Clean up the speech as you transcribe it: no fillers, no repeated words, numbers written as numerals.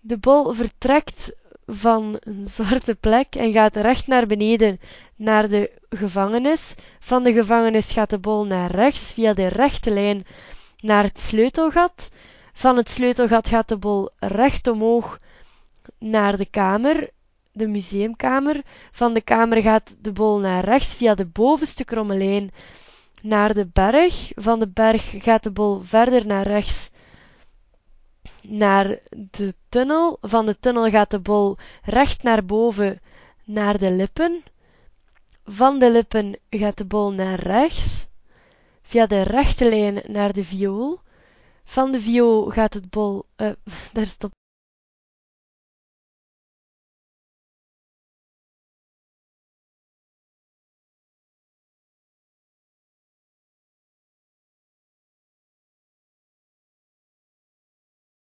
De bol vertrekt van een zwarte plek en gaat recht naar beneden naar de gevangenis. Van de gevangenis gaat de bol naar rechts via de rechte lijn naar het sleutelgat. Van het sleutelgat gaat de bol recht omhoog naar de kamer, de museumkamer. Van de kamer gaat de bol naar rechts via de bovenste kromme lijn naar de berg. Van de berg gaat de bol verder naar rechts naar de tunnel. Van de tunnel gaat de bol recht naar boven naar de lippen. Van de lippen gaat de bol naar rechts via de rechte lijn naar de viool. Van de viool gaat het bol... daar stopt